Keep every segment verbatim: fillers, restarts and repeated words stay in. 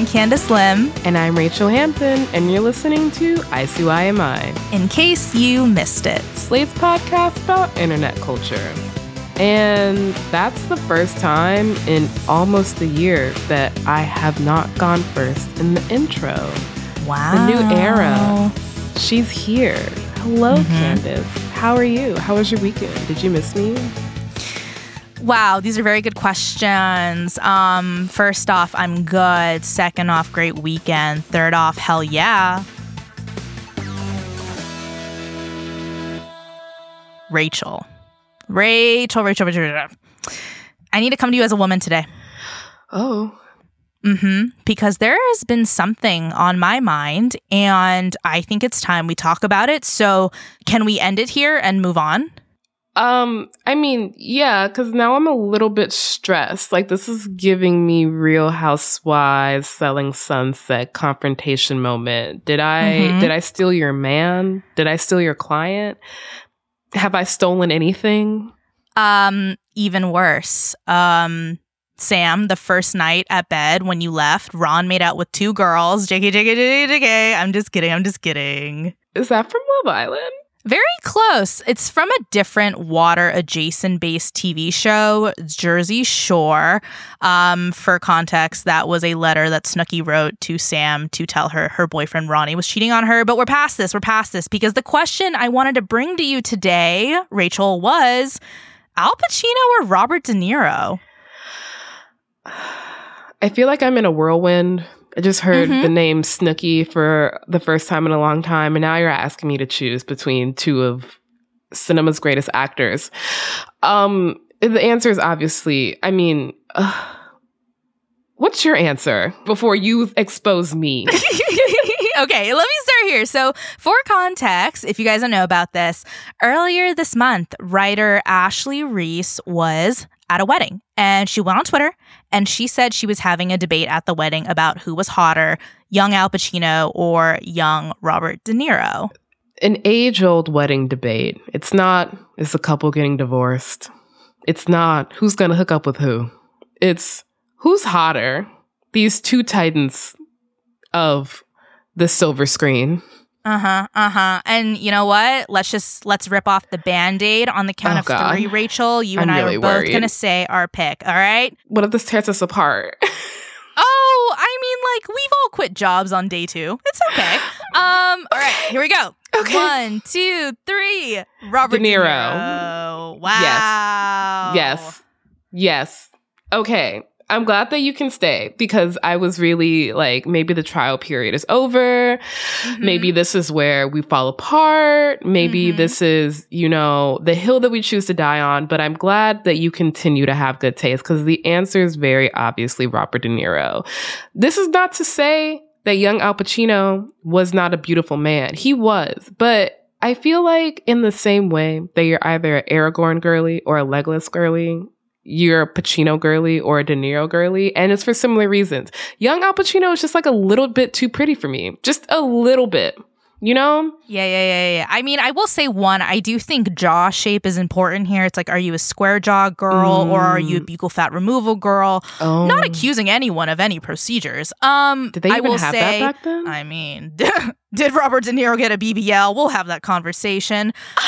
Candace Lim. And I'm Rachel Hampton, and you're listening to I C Y M I. In case you missed it. Slate's podcast about internet culture. And that's the first time in almost a year that I have not gone first in the intro. Wow. The new era. She's here. Hello, mm-hmm. Candace. How are you? How was your weekend? Did you miss me? Wow, these are very good questions. Um, first off, I'm good. Second off, great weekend. Third off, hell yeah. Rachel. Rachel, Rachel, Rachel, Rachel. I need to come to you as a woman today. Oh. Mm-hmm. Because there has been something on my mind, and I think it's time we talk about it. So can we end it here and move on? Um, I mean, yeah, because now I'm a little bit stressed. Like, this is giving me Real Housewives, Selling Sunset, confrontation moment. Did I, mm-hmm. did I steal your man? Did I steal your client? Have I stolen anything? Um, even worse. Um, Sam, the first night at bed when you left, Ron made out with two girls. J K, J K, J K, J K. I'm just kidding. I'm just kidding. Is that from Love Island? Very close. It's from a different water-adjacent based T V show, Jersey Shore. Um, for context, that was a letter that Snooki wrote to Sam to tell her her boyfriend Ronnie was cheating on her. But we're past this. We're past this. Because the question I wanted to bring to you today, Rachel, was Al Pacino or Robert De Niro? I feel like I'm in a whirlwind. I just heard mm-hmm. the name Snooki for the first time in a long time, and now you're asking me to choose between two of cinema's greatest actors. Um, the answer is obviously, I mean, uh, what's your answer before you expose me? Okay, let me start here. So for context, if you guys don't know about this, earlier this month, writer Ashley Reese was at a wedding, and she went on Twitter and she said she was having a debate at the wedding about who was hotter, young Al Pacino or young Robert De Niro. An age-old wedding debate. It's not, is the couple getting divorced? It's not, who's going to hook up with who? It's, who's hotter? These two titans of the silver screen. Uh-huh, uh-huh. And you know what? Let's just, let's rip off the Band-Aid on the count oh, of God. three, Rachel. You I'm and I really are both worried. going to say our pick, all right? What if this tears us apart? Oh, I mean, like, we've all quit jobs on day two. It's okay. Um, all right, here we go. Okay. One, two, three. Robert De Niro. De Niro. Wow. Yes. Yes. Yes. Okay. I'm glad that you can stay because I was really like, maybe the trial period is over. Mm-hmm. Maybe this is where we fall apart. Maybe mm-hmm. this is, you know, the hill that we choose to die on. But I'm glad that you continue to have good taste because the answer is very obviously Robert De Niro. This is not to say that young Al Pacino was not a beautiful man. He was. But I feel like in the same way that you're either an Aragorn girly or a Legolas girly, you're a Pacino girly or a De Niro girly, and it's for similar reasons. Young Al Pacino is just like a little bit too pretty for me. Just a little bit, you know? Yeah, yeah, yeah, yeah. I mean, I will say one, I do think jaw shape is important here. It's like, are you a square jaw girl mm. or are you a buccal fat removal girl? Oh. Not accusing anyone of any procedures. Um, Did they even I will have say, that back then? I mean, did Robert De Niro get a B B L? We'll have that conversation.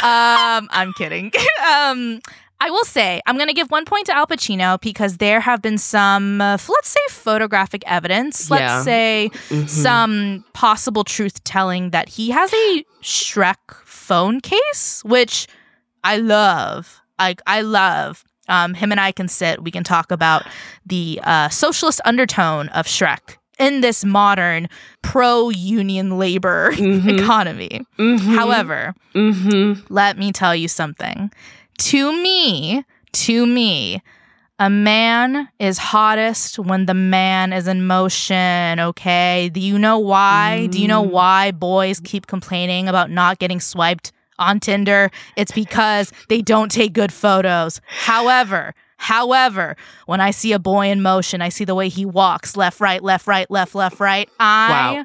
um, I'm kidding. um, I will say, I'm going to give one point to Al Pacino because there have been some, uh, let's say, photographic evidence. Let's yeah. say mm-hmm. some possible truth-telling that he has a Shrek phone case, which I love. I, I love. Um, him and I can sit. We can talk about the uh, socialist undertone of Shrek in this modern pro-union labor mm-hmm. economy. Mm-hmm. However, mm-hmm. let me tell you something. To me, to me, a man is hottest when the man is in motion, okay? Do you know why? Mm. Do you know why boys keep complaining about not getting swiped on Tinder? It's because they don't take good photos. However, however, when I see a boy in motion, I see the way he walks, left, right, left, right, left, left, right. I... Wow.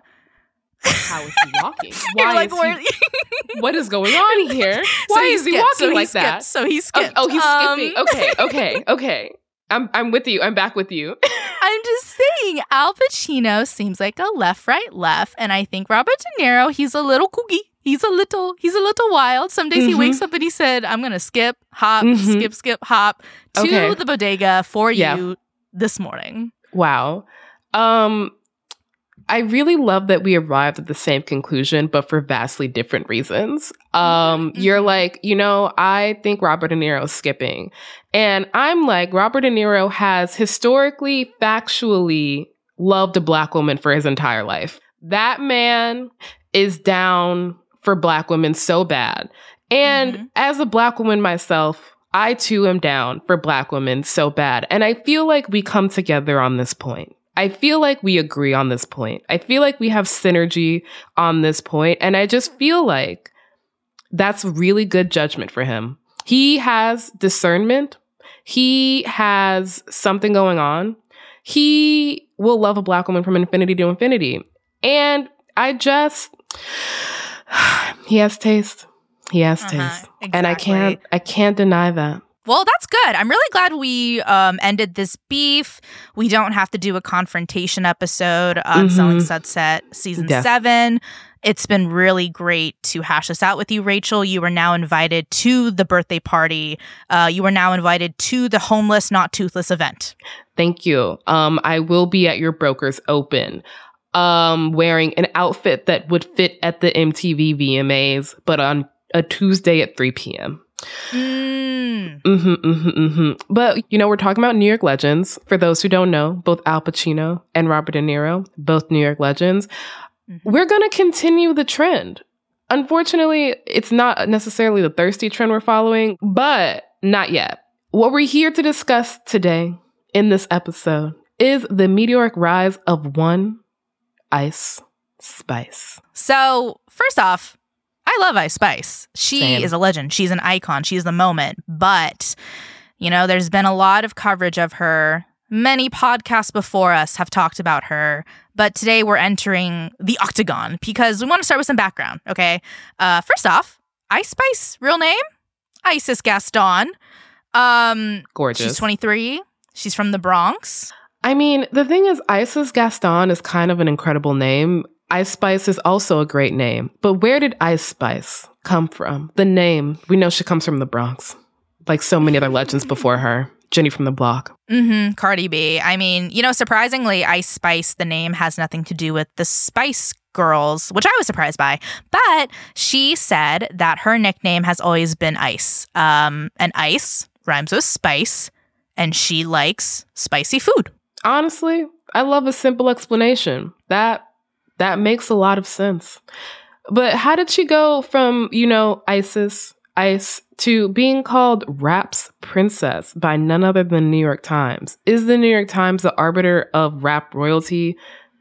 How is he walking? Why like, is he, what is going on here? Why so is he skipped, walking so he like skipped, that? So he skipped. Oh, oh he's um, skipping. Okay, okay, okay. I'm I'm with you. I'm back with you. I'm just saying, Al Pacino seems like a left, right, left, and I think Robert De Niro, he's a little kooky. He's a little, he's a little wild. Some days mm-hmm. he wakes up and he said, "I'm gonna skip, hop, mm-hmm. skip, skip, hop to okay. the bodega for yeah. you this morning." Wow. Um, I really love that we arrived at the same conclusion, but for vastly different reasons. Um, mm-hmm. You're like, you know, I think Robert De Niro is skipping. And I'm like, Robert De Niro has historically, factually loved a Black woman for his entire life. That man is down for Black women so bad. And mm-hmm. as a Black woman myself, I too am down for Black women so bad. And I feel like we come together on this point. I feel like we agree on this point. I feel like we have synergy on this point, and I just feel like that's really good judgment for him. He has discernment. He has something going on. He will love a Black woman from infinity to infinity. And I just, he has taste. He has uh-huh, taste. Exactly. And I can't, I can't deny that. Well, that's good. I'm really glad we um, ended this beef. We don't have to do a confrontation episode on mm-hmm. Selling Sunset season yes. seven. It's been really great to hash this out with you, Rachel. You are now invited to the birthday party. Uh, you are now invited to the Homeless Not Toothless event. Thank you. Um, I will be at your broker's open. Um, wearing an outfit that would fit at the M T V V M As, but on a Tuesday at three p.m. Mm. Mm-hmm, mm-hmm, mm-hmm. But, you know, we're talking about New York legends. For those who don't know, both Al Pacino and Robert De Niro, both New York legends. Mm-hmm. We're going to continue the trend. Unfortunately, it's not necessarily the thirsty trend we're following, but not yet. What we're here to discuss today in this episode is the meteoric rise of one Ice Spice. So, first off, I love Ice Spice. She Same. is a legend. She's an icon. She's the moment. But, you know, there's been a lot of coverage of her. Many podcasts before us have talked about her. But today we're entering the octagon because we want to start with some background, okay? Uh, first off, Ice Spice, real name? Isis Gaston. Um, Gorgeous. She's twenty-three. She's from the Bronx. I mean, the thing is, Isis Gaston is kind of an incredible name. Ice Spice is also a great name. But where did Ice Spice come from? The name, we know she comes from the Bronx. Like so many other legends before her. Jenny from the Block. Mm-hmm. Cardi B. I mean, you know, surprisingly, Ice Spice, the name has nothing to do with the Spice Girls, which I was surprised by. But she said that her nickname has always been Ice. Um, and Ice rhymes with spice, and she likes spicy food. Honestly, I love a simple explanation. That That makes a lot of sense. But how did she go from, you know, Isis, Ice, to being called Rap's Princess by none other than New York Times? Is the New York Times the arbiter of rap royalty?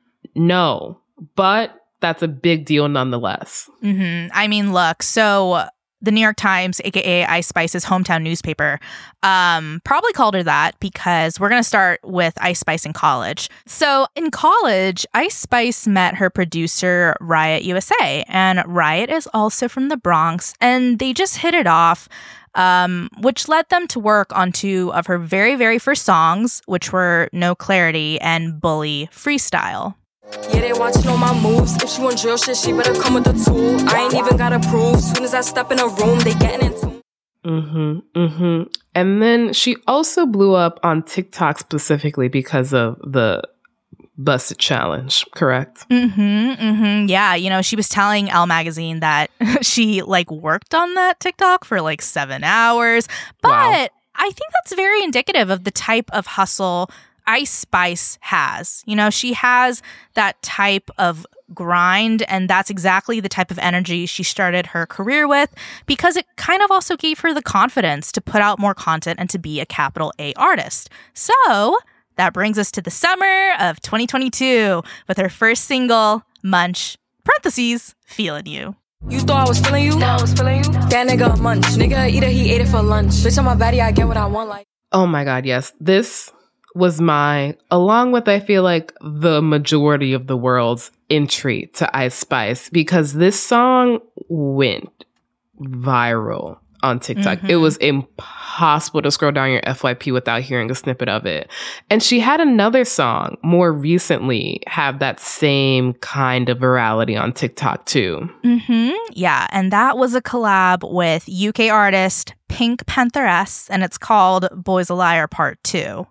No, but that's a big deal nonetheless. Mm-hmm. I mean, look, so the New York Times, a k a. Ice Spice's hometown newspaper, um, probably called her that because we're going to start with Ice Spice in college. So in college, Ice Spice met her producer, Riot U S A, and Riot is also from the Bronx, and they just hit it off, um, which led them to work on two of her very, very first songs, which were No Clarity and Bully Freestyle. Yeah, they watching all my moves. If she want drill shit, she better come with a tool. I ain't even gotta prove. Soon as I step in a room, they getting into. Mm-hmm, mm-hmm. And then she also blew up on TikTok specifically because of the Busted Challenge, correct? Mm-hmm, mm-hmm. Yeah, you know, she was telling Elle Magazine that she, like, worked on that TikTok for, like, seven hours. But wow. I think that's very indicative of the type of hustle Ice Spice has. You know, she has that type of grind, and that's exactly the type of energy she started her career with because it kind of also gave her the confidence to put out more content and to be a capital A artist. So that brings us to the summer of twenty twenty-two with her first single, Munch, parentheses, Feeling You. You thought I was feeling you? Thought I was feeling you? That nigga a munch. Nigga either he ate it for lunch. Bitch, on my body, I get what I want. Like. Oh my God, yes. This was my, along with I feel like the majority of the world's entry to Ice Spice, because this song went viral on TikTok. Mm-hmm. It was impossible to scroll down your F Y P without hearing a snippet of it. And she had another song more recently have that same kind of virality on TikTok too. Mm-hmm. Yeah, and that was a collab with U K artist Pink Pantheress, and it's called Boy's a Liar Part two.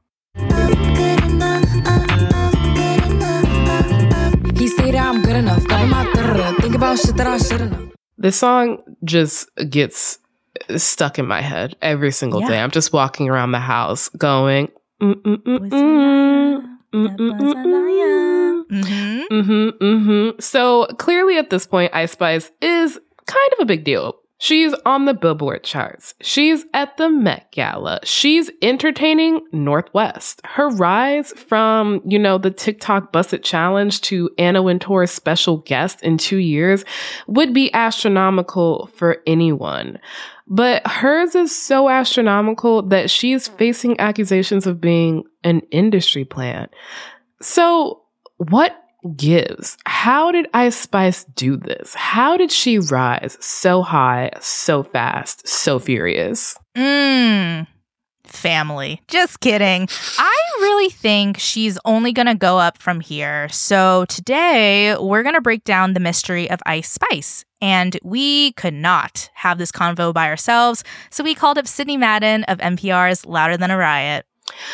He say that I'm good enough. Cover my third. Think about shit that I shouldn't know. This song just gets stuck in my head every single Yeah. day. I'm just walking around the house going, mm mm mm mm. Mm-hmm. Mm-hmm, mm-hmm. So clearly at this point, Ice Spice is kind of a big deal. She's on the Billboard charts. She's at the Met Gala. She's entertaining Northwest. Her rise from, you know, the TikTok Busted Challenge to Anna Wintour's special guest in two years would be astronomical for anyone. But hers is so astronomical that she's facing accusations of being an industry plant. So what gives? How did Ice Spice do this? How did she rise so high, so fast, so furious? Mm. Family. Just kidding. I really think she's only going to go up from here. So today, we're going to break down the mystery of Ice Spice. And we could not have this convo by ourselves, so we called up Sydney Madden of N P R's Louder Than a Riot.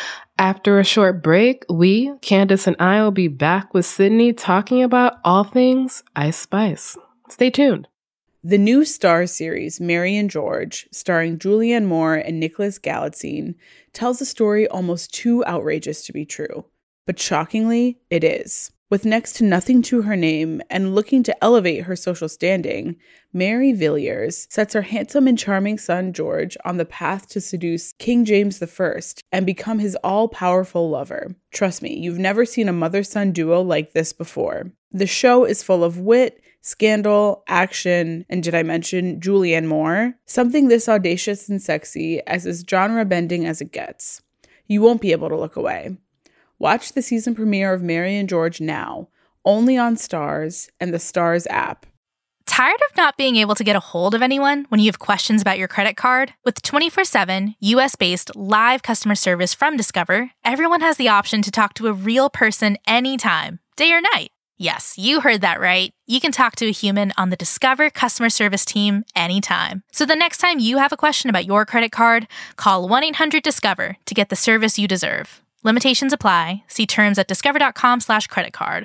After a short break, we, Candace and I, will be back with Sydney talking about all things Ice Spice. Stay tuned. The new Starz series, Mary and George, starring Julianne Moore and Nicholas Galitzine, tells a story almost too outrageous to be true. But shockingly, it is. With next to nothing to her name and looking to elevate her social standing, Mary Villiers sets her handsome and charming son George on the path to seduce King James the First and become his all-powerful lover. Trust me, you've never seen a mother-son duo like this before. The show is full of wit, scandal, action, and did I mention Julianne Moore? Something this audacious and sexy as is genre-bending as it gets. You won't be able to look away. Watch the season premiere of Mary and George now, only on Starz and the Starz app. Tired of not being able to get a hold of anyone when you have questions about your credit card? With twenty-four seven, U S-based live customer service from Discover, everyone has the option to talk to a real person anytime, day or night. Yes, you heard that right. You can talk to a human on the Discover customer service team anytime. So the next time you have a question about your credit card, call one eight hundred discover to get the service you deserve. Limitations apply. See terms at discover.com slash credit card.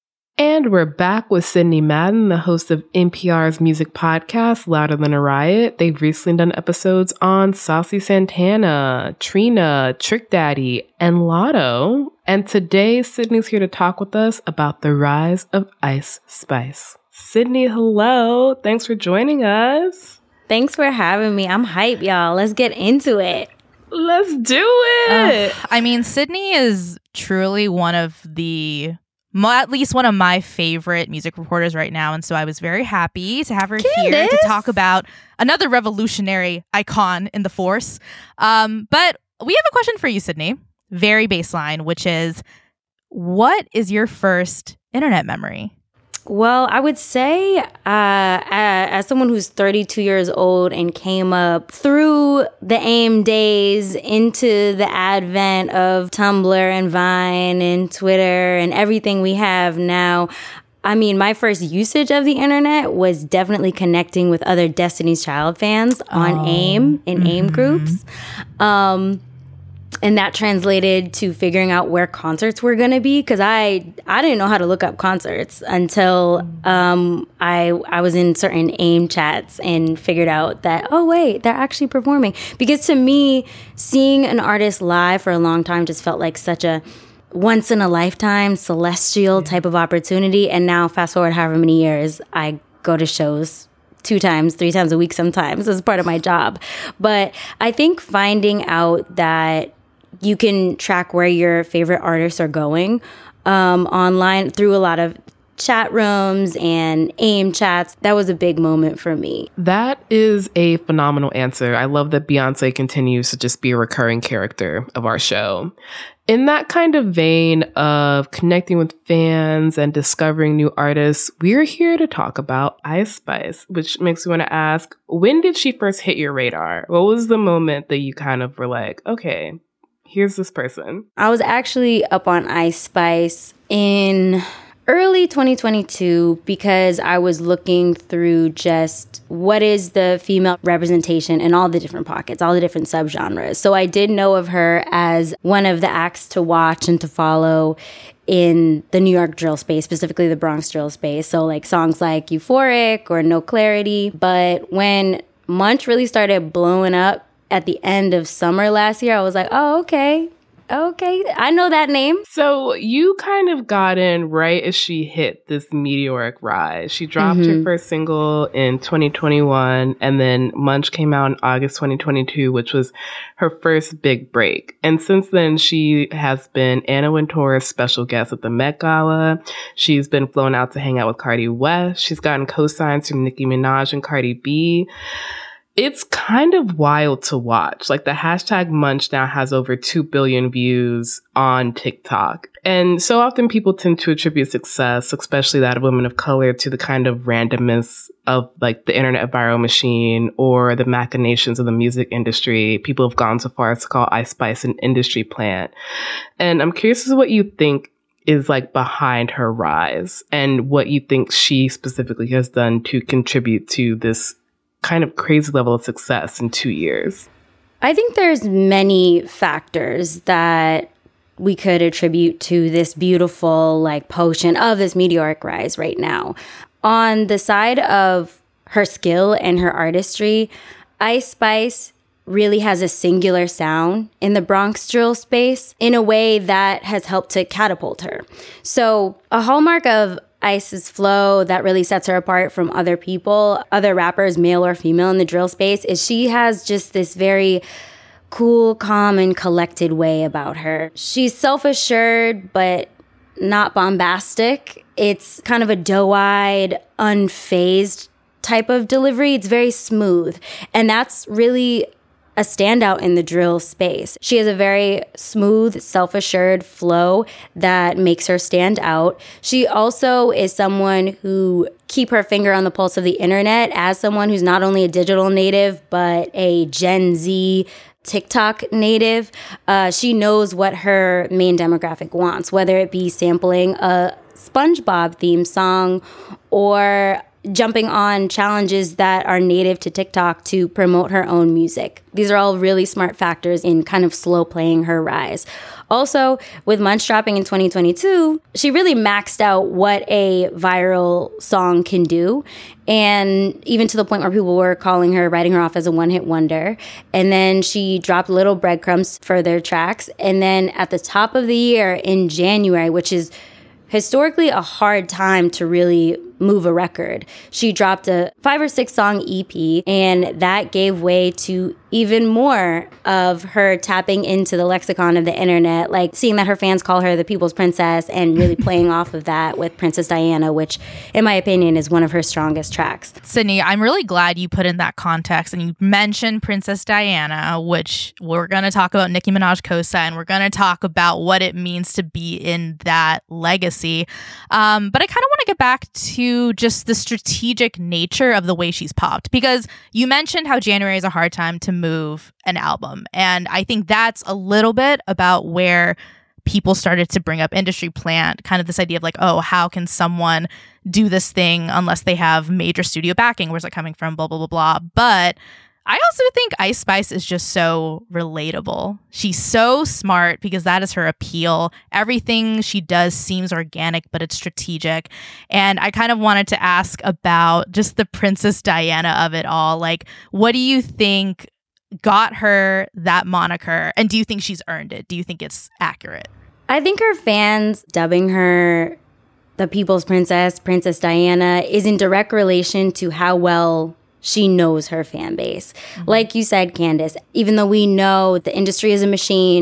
And we're back with Sydney Madden, the host of N P R's music podcast, Louder Than a Riot. They've recently done episodes on Saucy Santana, Trina, Trick Daddy, and Lotto. And today, Sydney's here to talk with us about the rise of Ice Spice. Sydney, hello. Thanks for joining us. Thanks for having me. I'm hype, y'all. Let's get into it. Let's do it. Uh, I mean, Sydney is truly one of the... at least one of my favorite music reporters right now. And so I was very happy to have her Candace. here to talk about another revolutionary icon in the force. Um, but we have a question for you, Sydney. Very baseline, which is, what is your first internet memory? Well, I would say uh, as someone who's thirty-two years old and came up through the AIM days into the advent of Tumblr and Vine and Twitter and everything we have now, I mean, my first usage of the internet was definitely connecting with other Destiny's Child fans on Oh. AIM, in Mm-hmm. AIM groups. Um, And that translated to figuring out where concerts were going to be, because I I didn't know how to look up concerts until um, I I was in certain AIM chats and figured out that, oh, wait, they're actually performing. Because to me, seeing an artist live for a long time just felt like such a once-in-a-lifetime, celestial type of opportunity. And now, fast forward however many years, I go to shows two times, three times a week sometimes as part of my job. But I think finding out that you can track where your favorite artists are going um, online through a lot of chat rooms and AIM chats. That was a big moment for me. That is a phenomenal answer. I love that Beyonce continues to just be a recurring character of our show. In that kind of vein of connecting with fans and discovering new artists, we're here to talk about Ice Spice, which makes me want to ask, when did she first hit your radar? What was the moment that you kind of were like, okay, here's this person? I was actually up on Ice Spice in early twenty twenty-two because I was looking through just what is the female representation in all the different pockets, all the different subgenres. So I did know of her as one of the acts to watch and to follow in the New York drill space, specifically the Bronx drill space. So like songs like Euphoric or No Clarity. But when Munch really started blowing up at the end of summer last year, I was like, oh, okay. Okay, I know that name. So you kind of got in right as she hit this meteoric rise. She dropped mm-hmm. her first single in twenty twenty-one, and then Munch came out in August twenty twenty-two, which was her first big break. And since then, she has been Anna Wintour's special guest at the Met Gala. She's been flown out to hang out with Cardi West. She's gotten co-signs from Nicki Minaj and Cardi B. It's kind of wild to watch. Like the hashtag Munch now has over two billion views on TikTok. And so often people tend to attribute success, especially that of women of color, to the kind of randomness of like the internet viral machine or the machinations of the music industry. People have gone so far as to call Ice Spice an industry plant. And I'm curious as to what you think is like behind her rise and what you think she specifically has done to contribute to this kind of crazy level of success in two years? I think there's many factors that we could attribute to this beautiful like potion of this meteoric rise right now. On the side of her skill and her artistry, Ice Spice really has a singular sound in the Bronx drill space in a way that has helped to catapult her. So a hallmark of Ice's flow that really sets her apart from other people, other rappers, male or female in the drill space, is she has just this very cool, calm, and collected way about her. She's self-assured, but not bombastic. It's kind of a doe-eyed, unfazed type of delivery. It's very smooth. And that's really a standout in the drill space. She has a very smooth, self-assured flow that makes her stand out. She also is someone who keep her finger on the pulse of the internet as someone who's not only a digital native, but a Gen Z TikTok native. Uh, she knows what her main demographic wants, whether it be sampling a SpongeBob theme song or jumping on challenges that are native to TikTok to promote her own music. These are all really smart factors in kind of slow playing her rise. Also, with Munch dropping in twenty twenty-two, she really maxed out what a viral song can do. And even to the point where people were calling her, writing her off as a one-hit wonder. And then she dropped little breadcrumbs for their tracks. And then at the top of the year in January, which is historically a hard time to really move a record, she dropped a five or six song E P, and that gave way to even more of her tapping into the lexicon of the internet, like seeing that her fans call her the People's Princess and really playing off of that with Princess Diana, which in my opinion is one of her strongest tracks. Sydney, I'm really glad you put in that context and you mentioned Princess Diana, which we're going to talk about Nicki Minaj co-sign. We're going to talk about what it means to be in that legacy. Um, but I kind of want to get back to just the strategic nature of the way she's popped, because you mentioned how January is a hard time to move an album. And I think that's a little bit about where people started to bring up industry plant, kind of this idea of like, oh, how can someone do this thing unless they have major studio backing? Where's it coming from? Blah, blah, blah, blah. But I also think Ice Spice is just so relatable. She's so smart because that is her appeal. Everything she does seems organic, but it's strategic. And I kind of wanted to ask about just the Princess Diana of it all. Like, what do you think got her that moniker? And do you think she's earned it? Do you think it's accurate? I think her fans dubbing her the People's Princess, Princess Diana, is in direct relation to how well she knows her fan base. Mm-hmm. Like you said, Candace, even though we know the industry is a machine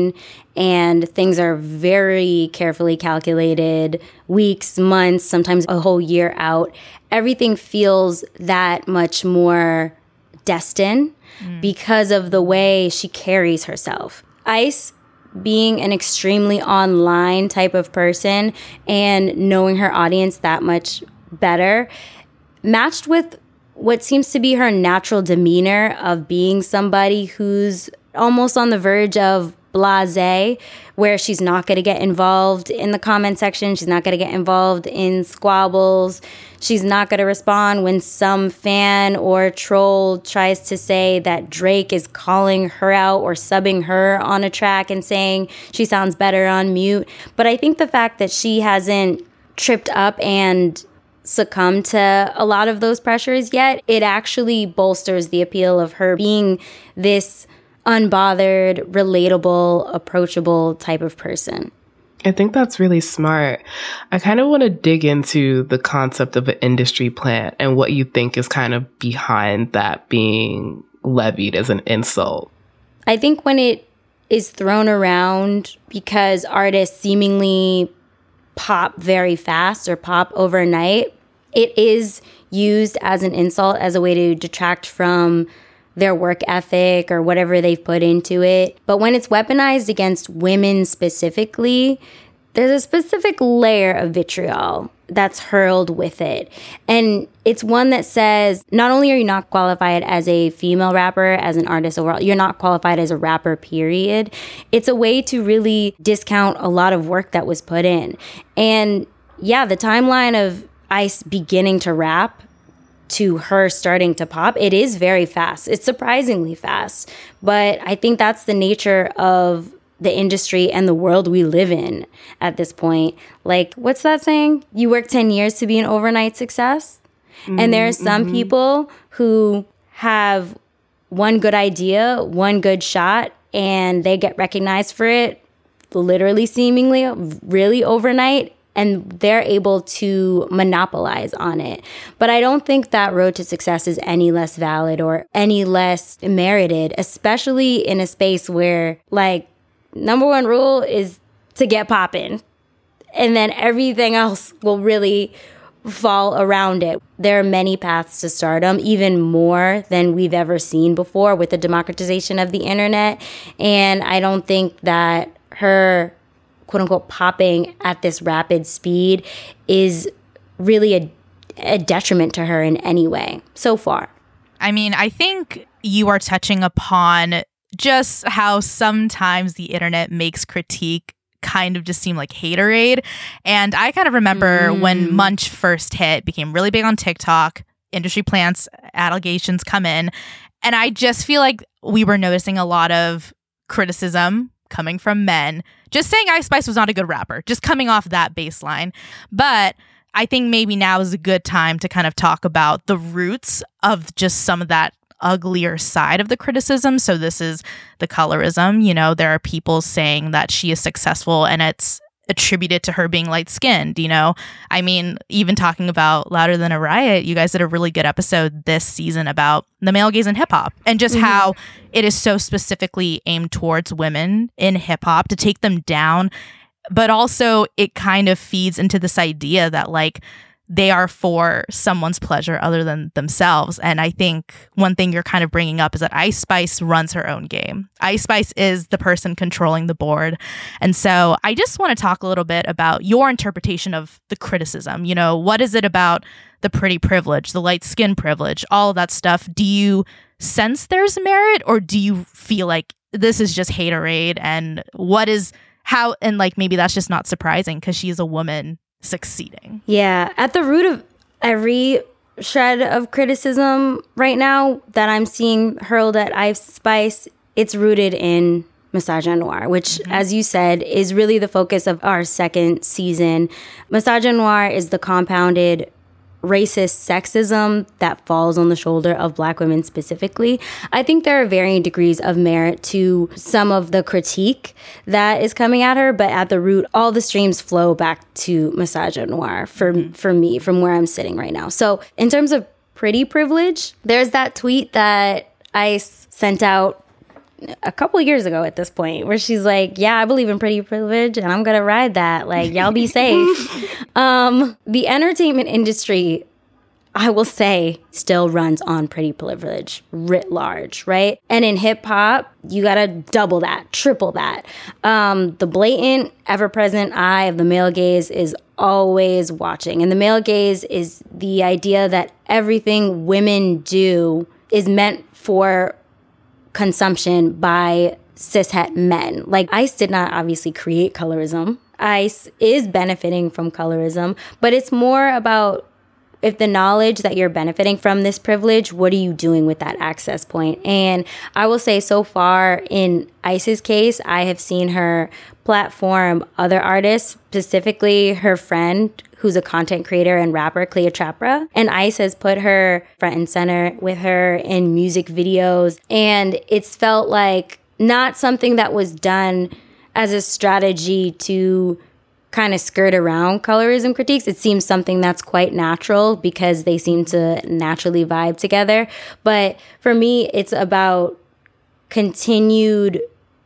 and things are very carefully calculated, weeks, months, sometimes a whole year out. Everything feels that much more destined mm. because of the way she carries herself. Ice, being an extremely online type of person and knowing her audience that much better, matched with what seems to be her natural demeanor of being somebody who's almost on the verge of blasé, where she's not going to get involved in the comment section. She's not going to get involved in squabbles. She's not going to respond when some fan or troll tries to say that Drake is calling her out or subbing her on a track and saying she sounds better on mute. But I think the fact that she hasn't tripped up and succumb to a lot of those pressures yet, it actually bolsters the appeal of her being this unbothered, relatable, approachable type of person. I think that's really smart. I kind of want to dig into the concept of an industry plant and what you think is kind of behind that being levied as an insult. I think when it is thrown around because artists seemingly pop very fast or pop overnight, it is used as an insult, as a way to detract from their work ethic or whatever they've put into it. But when it's weaponized against women specifically, there's a specific layer of vitriol that's hurled with it. And it's one that says, not only are you not qualified as a female rapper, as an artist overall, you're not qualified as a rapper, period. It's a way to really discount a lot of work that was put in. And yeah, the timeline of Ice beginning to rap to her starting to pop, it is very fast. It's surprisingly fast. But I think that's the nature of the industry and the world we live in at this point. Like, what's that saying? You work ten years to be an overnight success? Mm-hmm. And there are some mm-hmm. people who have one good idea, one good shot, and they get recognized for it literally, seemingly, really overnight. And they're able to monopolize on it. But I don't think that road to success is any less valid or any less merited, especially in a space where, like, number one rule is to get poppin'. And then everything else will really fall around it. There are many paths to stardom, even more than we've ever seen before with the democratization of the internet. And I don't think that her quote unquote popping at this rapid speed is really a, a detriment to her in any way so far. I mean, I think you are touching upon just how sometimes the internet makes critique kind of just seem like haterade. And I kind of remember mm. when Munch first hit, became really big on TikTok, industry plants, allegations come in. And I just feel like we were noticing a lot of criticism coming from men, just saying Ice Spice was not a good rapper, just coming off that baseline. But I think maybe now is a good time to kind of talk about the roots of just some of that uglier side of the criticism. So this is the colorism. You know, there are people saying that she is successful and it's attributed to her being light-skinned, you know? I mean, even talking about Louder Than a Riot, you guys did a really good episode this season about the male gaze in hip-hop and just mm-hmm. how it is so specifically aimed towards women in hip-hop to take them down. But also it kind of feeds into this idea that, like, they are for someone's pleasure other than themselves. And I think one thing you're kind of bringing up is that Ice Spice runs her own game. Ice Spice is the person controlling the board. And so I just want to talk a little bit about your interpretation of the criticism. You know, what is it about the pretty privilege, the light skin privilege, all of that stuff? Do you sense there's merit, or do you feel like this is just haterade? And what is how, and like maybe that's just not surprising because she's a woman succeeding. Yeah. At the root of every shred of criticism right now that I'm seeing hurled at Ice Spice, it's rooted in misogynoir, which, mm-hmm. as you said, is really the focus of our second season. Misogynoir is the compounded racist sexism that falls on the shoulder of Black women specifically. I think there are varying degrees of merit to some of the critique that is coming at her, but at the root, all the streams flow back to misogynoir for, mm-hmm. for me, from where I'm sitting right now. So in terms of pretty privilege, there's that tweet that Ice sent out a couple of years ago at this point, where she's like, yeah, I believe in pretty privilege and I'm going to ride that. Like, y'all be safe. um, the entertainment industry, I will say, still runs on pretty privilege writ large, right? And in hip hop, you got to double that, triple that. Um, the blatant, ever-present eye of the male gaze is always watching. And the male gaze is the idea that everything women do is meant for consumption by cishet men. Like, ICE did not obviously create colorism. ICE is benefiting from colorism, but it's more about, if the knowledge that you're benefiting from this privilege, what are you doing with that access point? And I will say, so far in ICE's case, I have seen her platform other artists, specifically her friend, who's a content creator and rapper, Cleopatra. And ICE has put her front and center with her in music videos. And it's felt like not something that was done as a strategy to kind of skirt around colorism critiques. It seems something that's quite natural because they seem to naturally vibe together. But for me, it's about continued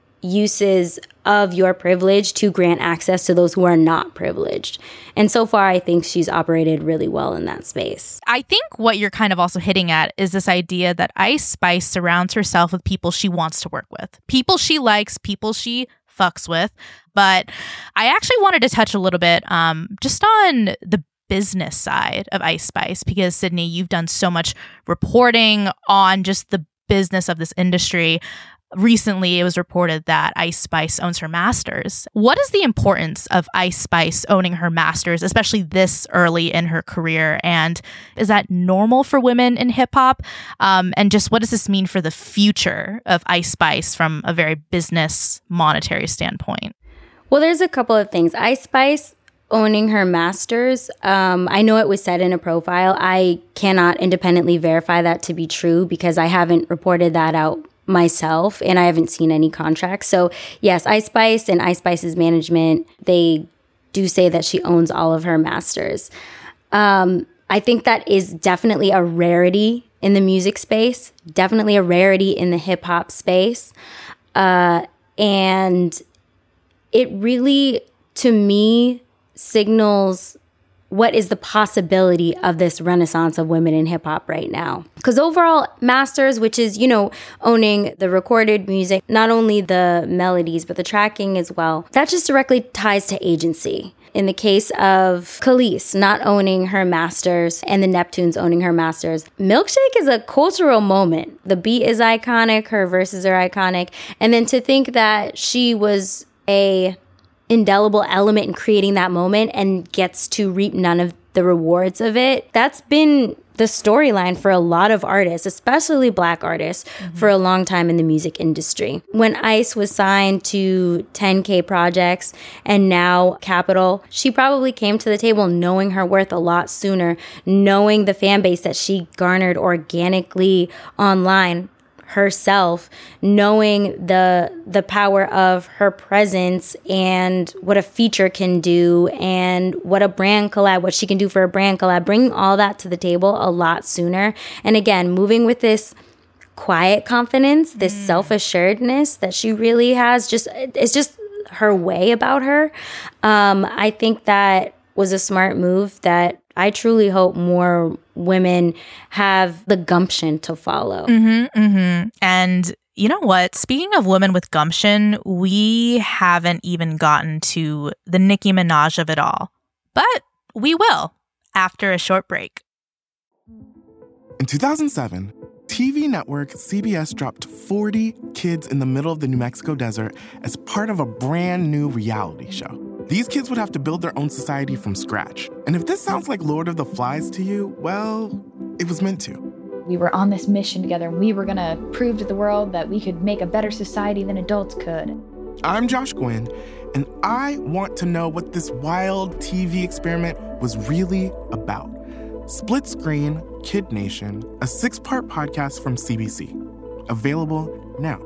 uses of your privilege to grant access to those who are not privileged. And so far, I think she's operated really well in that space. I think what you're kind of also hitting at is this idea that Ice Spice surrounds herself with people she wants to work with, people she likes, people she fucks with. But I actually wanted to touch a little bit um, just on the business side of Ice Spice, because Sydney, you've done so much reporting on just the business of this industry. Recently, it was reported that Ice Spice owns her masters. What is the importance of Ice Spice owning her masters, especially this early in her career? And is that normal for women in hip hop? Um, and just what does this mean for the future of Ice Spice from a very business monetary standpoint? Well, there's a couple of things. Ice Spice owning her masters, um, I know it was said in a profile. I cannot independently verify that to be true because I haven't reported that out myself and I haven't seen any contracts. So yes, Ice Spice and Ice Spice's management, they do say that she owns all of her masters. Um, I think that is definitely a rarity in the music space, definitely a rarity in the hip hop space. Uh, and it really, to me, signals what is the possibility of this renaissance of women in hip hop right now. Because overall, masters, which is, you know, owning the recorded music, not only the melodies, but the tracking as well, that just directly ties to agency. In the case of Khalees not owning her masters and the Neptunes owning her masters, Milkshake is a cultural moment. The beat is iconic, her verses are iconic. And then to think that she was a indelible element in creating that moment and gets to reap none of the rewards of it, that's been the storyline for a lot of artists, especially Black artists, mm-hmm. for a long time in the music industry. When Ice was signed to ten K Projects and now Capitol, she probably came to the table knowing her worth a lot sooner, knowing the fan base that she garnered organically online herself, knowing the the power of her presence and what a feature can do and what a brand collab, what she can do for a brand collab, bringing all that to the table a lot sooner. And again, moving with this quiet confidence, this mm. self-assuredness that she really has, just it's just her way about her. Um, I think that was a smart move that I truly hope more women have the gumption to follow. Mm-hmm, mm-hmm. And you know what? Speaking of women with gumption, we haven't even gotten to the Nicki Minaj of it all. But we will after a short break. In two thousand seven, T V network C B S dropped forty kids in the middle of the New Mexico desert as part of a brand new reality show. These kids would have to build their own society from scratch. And if this sounds like Lord of the Flies to you, well, it was meant to. We were on this mission together, and we were going to prove to the world that we could make a better society than adults could. I'm Josh Gwynn, and I want to know what this wild T V experiment was really about. Split Screen, Kid Nation, a six-part podcast from C B C. Available now.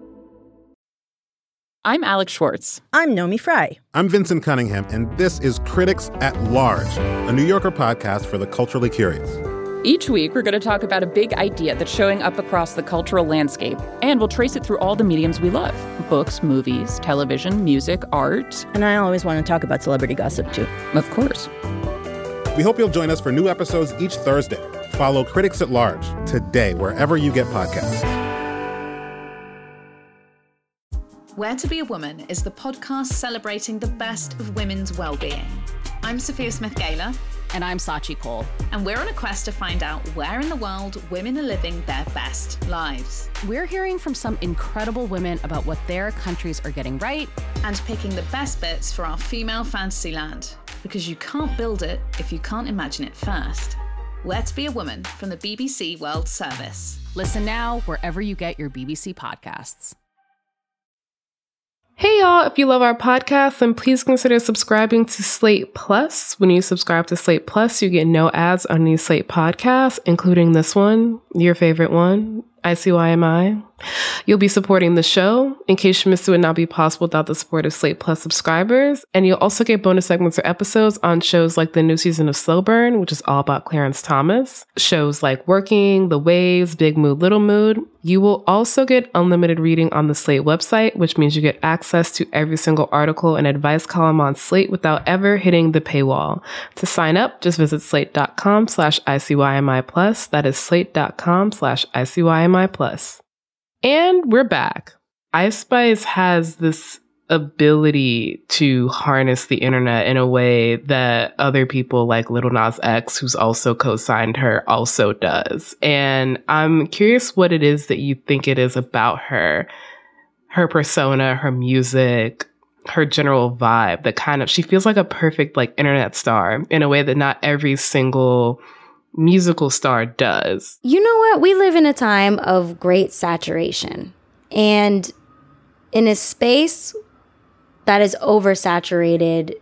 I'm Alex Schwartz. I'm Nomi Fry. I'm Vincent Cunningham, and this is Critics at Large, a New Yorker podcast for the culturally curious. Each week, we're going to talk about a big idea that's showing up across the cultural landscape, and we'll trace it through all the mediums we love: books, movies, television, music, art. And I always want to talk about celebrity gossip, too. Of course. We hope you'll join us for new episodes each Thursday. Follow Critics at Large today, wherever you get podcasts. Where to Be a Woman is the podcast celebrating the best of women's well-being. I'm Sophia Smith-Gaylor. And I'm Sachi Cole. And we're on a quest to find out where in the world women are living their best lives. We're hearing from some incredible women about what their countries are getting right. And picking the best bits for our female fantasy land. Because you can't build it if you can't imagine it first. Where to Be a Woman from the B B C World Service. Listen now wherever you get your B B C podcasts. Hey y'all, if you love our podcast, then please consider subscribing to Slate Plus. When you subscribe to Slate Plus, you get no ads on any Slate podcasts, including this one, your favorite one, I C Y M I. You'll be supporting the show. In case you missed it, would not be possible without the support of Slate Plus subscribers. And you'll also get bonus segments or episodes on shows like the new season of Slow Burn, which is all about Clarence Thomas. Shows like Working, The Waves, Big Mood, Little Mood. You will also get unlimited reading on the Slate website, which means you get access to every single article and advice column on Slate without ever hitting the paywall. To sign up, just visit slate.com slash ICYMI plus. That is slate.com slash ICYMI plus. And we're back. Ice Spice has this ability to harness the internet in a way that other people like Lil Nas X, who's also co-signed her, also does. And I'm curious what it is that you think it is about her, her persona, her music, her general vibe that kind of, she feels like a perfect like internet star in a way that not every single musical star does. You know what? We live in a time of great saturation. And in a space that is oversaturated,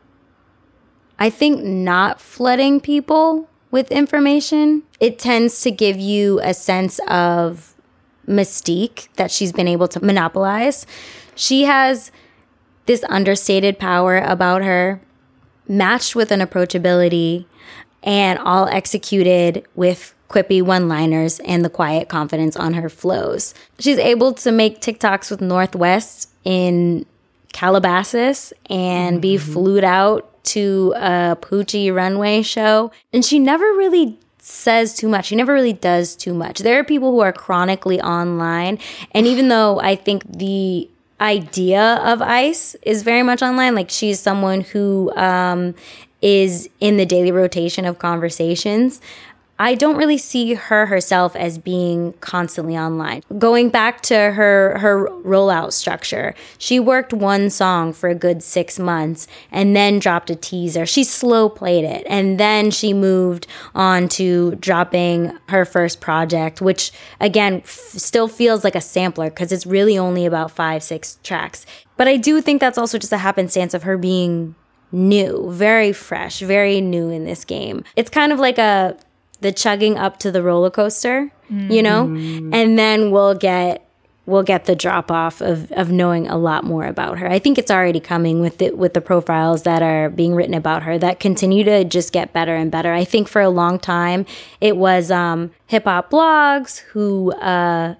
I think not flooding people with information, it tends to give you a sense of mystique that she's been able to monopolize. She has this understated power about her, matched with an approachability, and all executed with quippy one-liners and the quiet confidence on her flows. She's able to make TikToks with Northwest in Calabasas and mm-hmm. be flued out to a Poochie runway show. And she never really says too much. She never really does too much. There are people who are chronically online. And even though I think the idea of Ice is very much online, like she's someone who um, is in the daily rotation of conversations, I don't really see her herself as being constantly online. Going back to her her rollout structure, she worked one song for a good six months and then dropped a teaser. She slow played it, and then she moved on to dropping her first project, which again f- still feels like a sampler because it's really only about five, six tracks. But I do think that's also just a happenstance of her being new, very fresh, very new in this game. It's kind of like a the chugging up to the roller coaster, mm. you know, and then we'll get we'll get the drop off of of knowing a lot more about her. I think it's already coming with it with the profiles that are being written about her that continue to just get better and better. I think for a long time it was um, hip hop blogs who uh,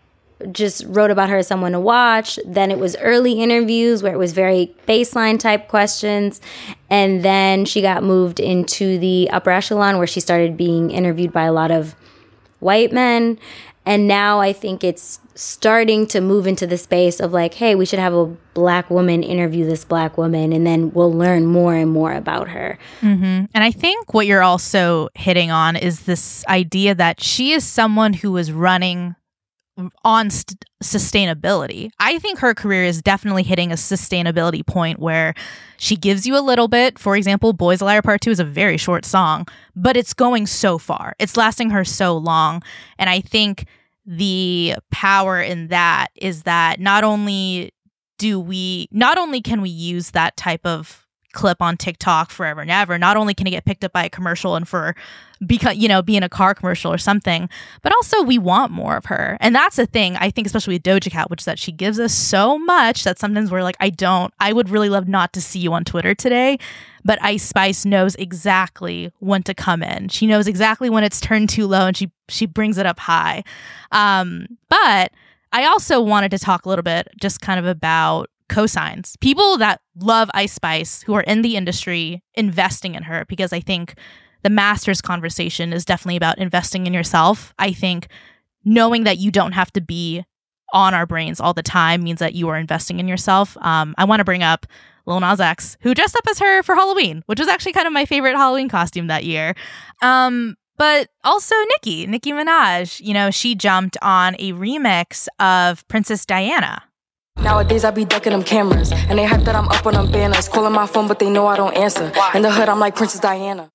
just wrote about her as someone to watch. Then it was early interviews where it was very baseline type questions. And then she got moved into the upper echelon where she started being interviewed by a lot of white men. And now I think it's starting to move into the space of like, hey, we should have a black woman interview this black woman, and then we'll learn more and more about her. Mm-hmm. And I think what you're also hitting on is this idea that she is someone who is running on st- sustainability. I think her career is definitely hitting a sustainability point where she gives you a little bit. For example, Boys a Liar Part two is a very short song, but it's going so far. It's lasting her so long. And I think the power in that is that not only do we, not only can we use that type of clip on TikTok forever and ever. Not only can it get picked up by a commercial and for because you know be in a car commercial or something, but also we want more of her. And that's the thing, I think, especially with Doja Cat, which is that she gives us so much that sometimes we're like, I don't, I would really love not to see you on Twitter today. But Ice Spice knows exactly when to come in. She knows exactly when it's turned too low, and she she brings it up high. Um, but I also wanted to talk a little bit just kind of about cosigns. People that love Ice Spice, who are in the industry, investing in her, because I think the Masters conversation is definitely about investing in yourself. I think knowing that you don't have to be on our brains all the time means that you are investing in yourself. Um, I want to bring up Lil Nas X, who dressed up as her for Halloween, which was actually kind of my favorite Halloween costume that year. Um, but also Nicki, Nicki Minaj, you know, she jumped on a remix of Princess Diana. Nowadays I be ducking them cameras, and they hype that I'm up on them banners, calling my phone but they know I don't answer. In the hood I'm like Princess Diana.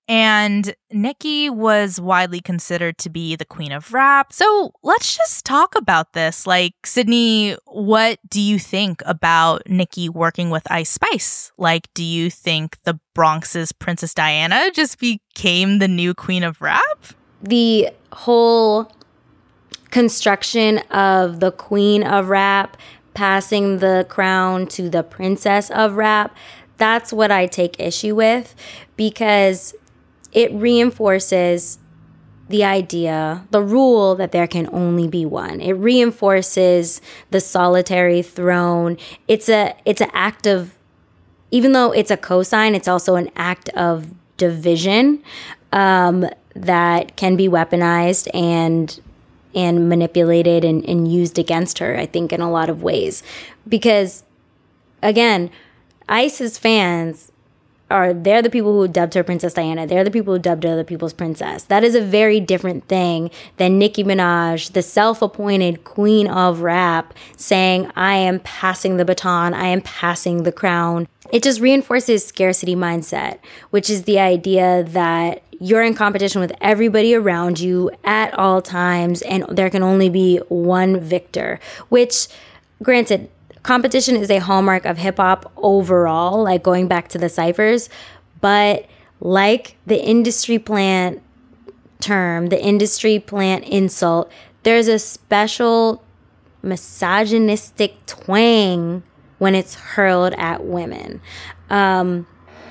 And Nicki was widely considered to be the queen of rap. So let's just talk about this. Like, Sydney, what do you think about Nicki working with Ice Spice? Like, do you think the Bronx's Princess Diana just became the new queen of rap? The whole construction of the queen of rap passing the crown to the princess of rap, that's what I take issue with, because it reinforces the idea, the rule that there can only be one. It reinforces the solitary throne. It's a it's an act of, even though it's a cosign, it's also an act of division um, that can be weaponized and and manipulated and, and used against her, I think, in a lot of ways. Because, again, Ice's fans are, they're the people who dubbed her Princess Diana. They're the people who dubbed other people's princess. That is a very different thing than Nicki Minaj, the self-appointed queen of rap, saying, I am passing the baton, I am passing the crown. It just reinforces scarcity mindset, which is the idea that you're in competition with everybody around you at all times, and there can only be one victor, which, granted, competition is a hallmark of hip hop overall, like going back to the ciphers. But like the industry plant term, the industry plant insult, there's a special misogynistic twang when it's hurled at women. Um,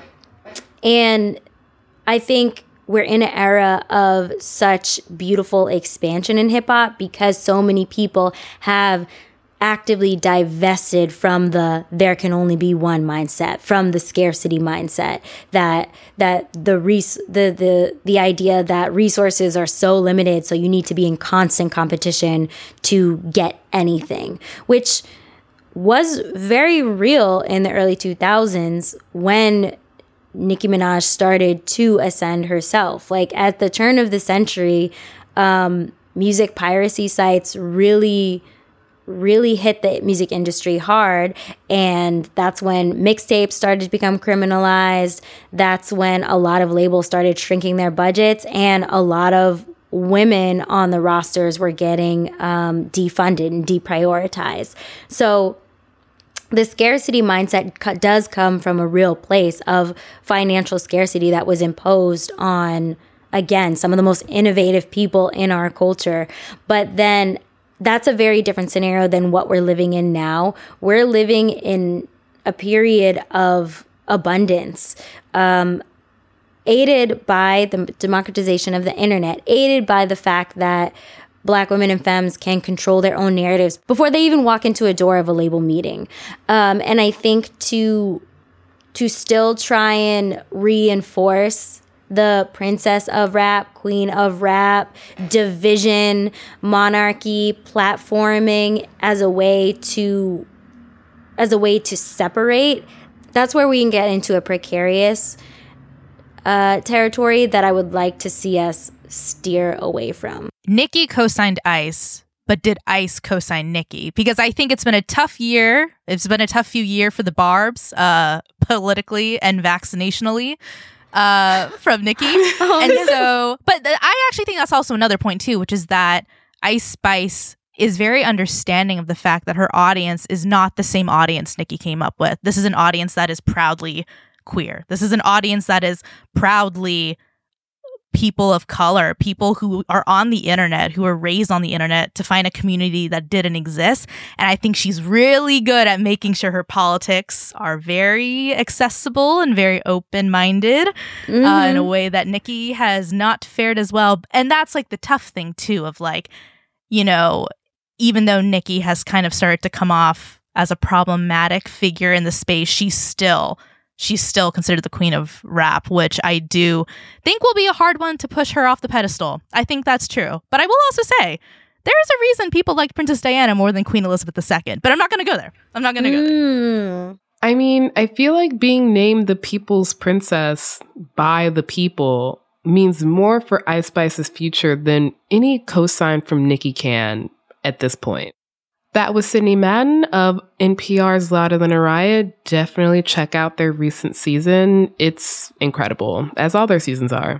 and I think we're in an era of such beautiful expansion in hip hop because so many people have actively divested from the there can only be one mindset, from the scarcity mindset, that that the res- the the the idea that resources are so limited, so you need to be in constant competition to get anything, which was very real in the early two thousands when Nicki Minaj started to ascend herself. Like, at the turn of the century, um, music piracy sites really really hit the music industry hard, and that's when mixtapes started to become criminalized. That's when a lot of labels started shrinking their budgets, and a lot of women on the rosters were getting um, defunded and deprioritized. So the scarcity mindset co- does come from a real place of financial scarcity that was imposed on, again, some of the most innovative people in our culture. But then that's a very different scenario than what we're living in now. We're living in a period of abundance, um, aided by the democratization of the internet, aided by the fact that Black women and femmes can control their own narratives before they even walk into a door of a label meeting. Um, and I think to to still try and reinforce the princess of rap, queen of rap, division, monarchy, platforming as a way to as a way to separate, that's where we can get into a precarious uh, territory that I would like to see us steer away from. Nicki co-signed Ice, but did Ice co-sign Nicki? Because I think it's been a tough year. It's been a tough few year for the Barbs, uh, politically and vaccinationally, uh, from Nicki. oh, and no. so, but th- I actually think that's also another point too, which is that Ice Spice is very understanding of the fact that her audience is not the same audience Nicki came up with. This is an audience that is proudly queer. This is an audience that is proudly people of color, people who are on the internet, who are raised on the internet to find a community that didn't exist. And I think she's really good at making sure her politics are very accessible and very open-minded mm-hmm. uh, in a way that Nikki has not fared as well. And that's like the tough thing too of like, you know, even though Nikki has kind of started to come off as a problematic figure in the space, she's still She's still considered the queen of rap, which I do think will be a hard one to push her off the pedestal. I think that's true. But I will also say, there is a reason people like Princess Diana more than Queen Elizabeth the Second. But I'm not going to go there. I'm not going to go mm. there. I mean, I feel like being named the people's princess by the people means more for Ice Spice's future than any cosign from Nikki can at this point. That was Sydney Madden of N P R's Louder Than a Riot. Definitely check out their recent season. It's incredible, as all their seasons are.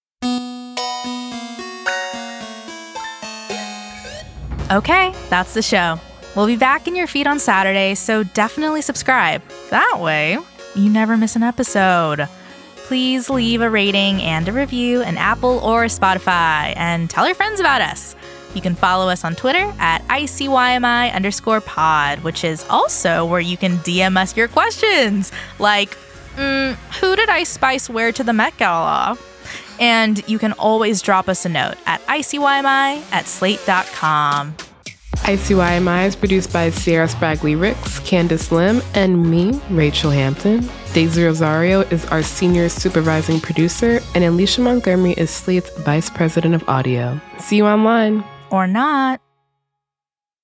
Okay, that's the show. We'll be back in your feed on Saturday, so definitely subscribe. That way, you never miss an episode. Please leave a rating and a review in Apple or Spotify, and tell your friends about us. You can follow us on Twitter at I C Y M I underscore pod, which is also where you can D M us your questions. Like, mm, who did Ice Spice wear to the Met Gala? And you can always drop us a note at I C Y M I at slate dot com. I C Y M I is produced by Sierra Spragley-Ricks, Candace Lim, and me, Rachel Hampton. Daisy Rosario is our senior supervising producer, and Alicia Montgomery is Slate's vice president of audio. See you online. Or not.